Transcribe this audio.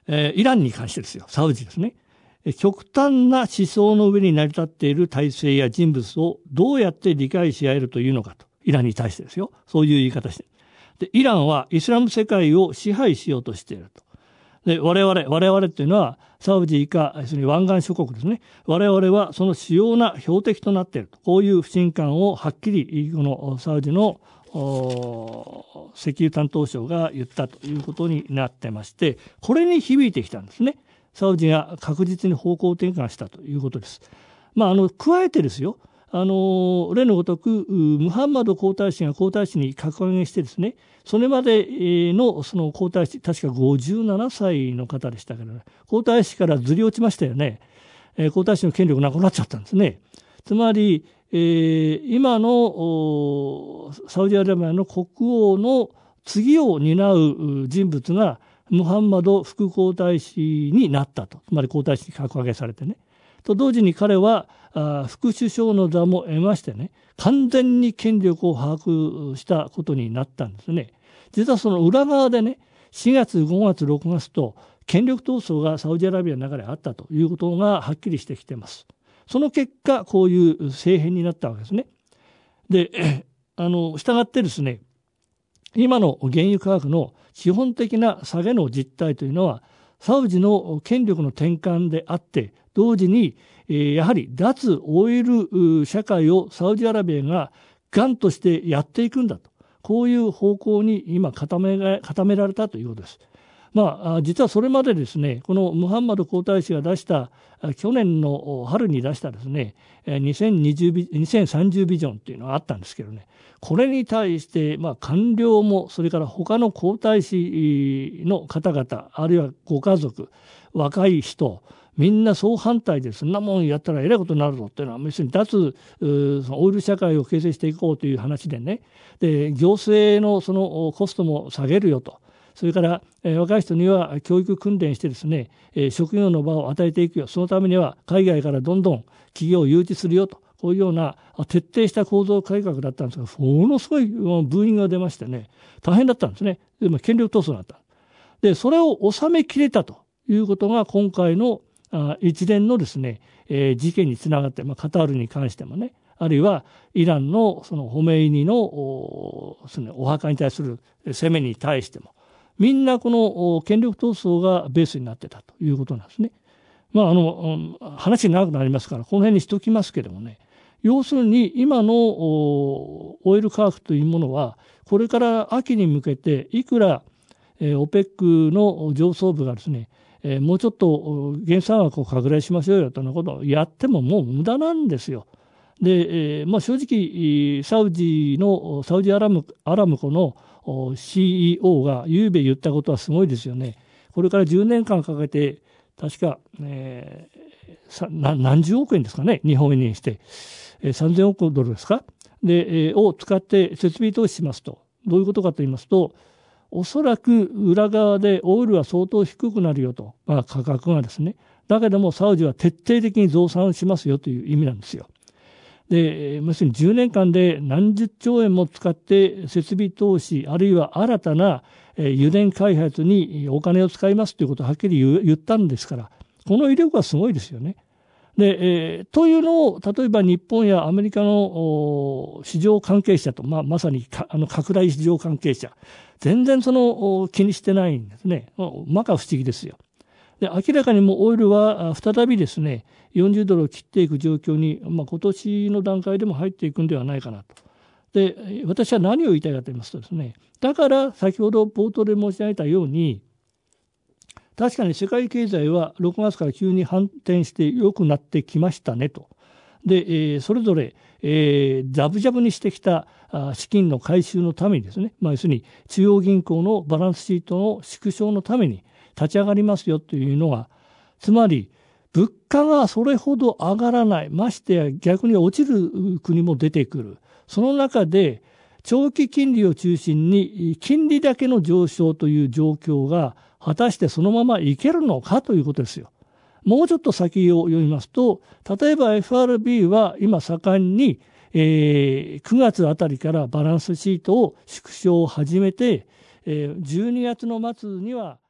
イランに関してですよ、サウジですね。極端な思想の上に成り立っている体制や人物をどうやって理解し合えるというのかと。イランに対してですよ。そういう言い方して。で、イランはイスラム世界を支配しようとしていると。で、我々っていうのは、サウジ以下、要するに湾岸諸国ですね。我々はその主要な標的となっていると。こういう不信感をはっきり、このサウジの石油担当省が言ったということになってまして、これに響いてきたんですね。サウジが確実に方向転換したということです。加えてですよ、例のごとくムハンマド皇太子が皇太子に格上げしてですね、それまでのその皇太子、確か57歳の方でしたけどね、皇太子からずり落ちましたよね。皇太子の権力なくなっちゃったんですね。つまり、今のサウジアラビアの国王の次を担う人物がムハンマド副皇太子になったと。つまり皇太子に格上げされてね。と同時に彼は副首相の座も得ましてね、完全に権力を把握したことになったんですね。実はその裏側でね、4月、5月、6月と権力闘争がサウジアラビアの中であったということがはっきりしてきています。その結果、こういう政変になったわけですね。で、従ってですね、今の原油価格の基本的な下げの実態というのは、サウジの権力の転換であって、同時に、やはり脱オイル社会をサウジアラビアが頑としてやっていくんだと。こういう方向に今固められたということです。実はそれまでですね、このムハンマド皇太子が出した、去年の春に出したですね、2030ビジョンというのがあったんですけどね、これに対して、官僚も、それから他の皇太子の方々、あるいはご家族、若い人、みんな総反対で、そんなもんやったらえらいことになるぞっていうのは、要するに脱オイル社会を形成していこうという話でね、で、行政のそのコストも下げるよと。それから、若い人には教育訓練してですね、職業の場を与えていくよ。そのためには海外からどんどん企業を誘致するよと。こういうような徹底した構造改革だったんですが、ものすごいブーイングが出ましてね、大変だったんですね。でも権力闘争だった。で、それを収めきれたということが今回の一連のですね、事件につながって、カタールに関してもね、あるいはイランのそのホメイニのお墓に対する攻めに対しても、みんなこの権力闘争がベースになってたということなんですね。話長くなりますから、この辺にしときますけどもね、要するに今のオイル価格というものは、これから秋に向けて、いくらOPEC の上層部がですね、もうちょっと減産額を拡大しましょうよということをやってももう無駄なんですよ。で、正直サウジアラムコのCEO がゆうべ言ったことはすごいですよね。これから10年間かけて確か、何十億円ですかね、日本円にして3000億ドルですかで、を使って設備投資しますと。どういうことかと言いますと、おそらく裏側でオイルは相当低くなるよと、価格がですね。だけどもサウジは徹底的に増産しますよという意味なんですよ。で、要するに10年間で何十兆円も使って設備投資、あるいは新たな油田開発にお金を使いますということをはっきり言ったんですから、この威力はすごいですよね。で、というのを、例えば日本やアメリカの市場関係者と、まさに拡大市場関係者、全然気にしてないんですね。摩訶不思議ですよ。で、明らかにもうオイルは再びですね、40ドルを切っていく状況に、今年の段階でも入っていくんではないかなと。で、私は何を言いたいかと言いますとですね、だから先ほど冒頭で申し上げたように、確かに世界経済は6月から急に反転して良くなってきましたねと。で、それぞれ、ザブジャブにしてきた資金の回収のためにですね、要するに中央銀行のバランスシートの縮小のために立ち上がりますよというのが、つまり物価がそれほど上がらない、ましてや逆に落ちる国も出てくる。その中で長期金利を中心に金利だけの上昇という状況が果たしてそのままいけるのかということですよ。もうちょっと先を読みますと、例えば FRB は今盛んに、9月あたりからバランスシートを縮小を始めて、12月の末には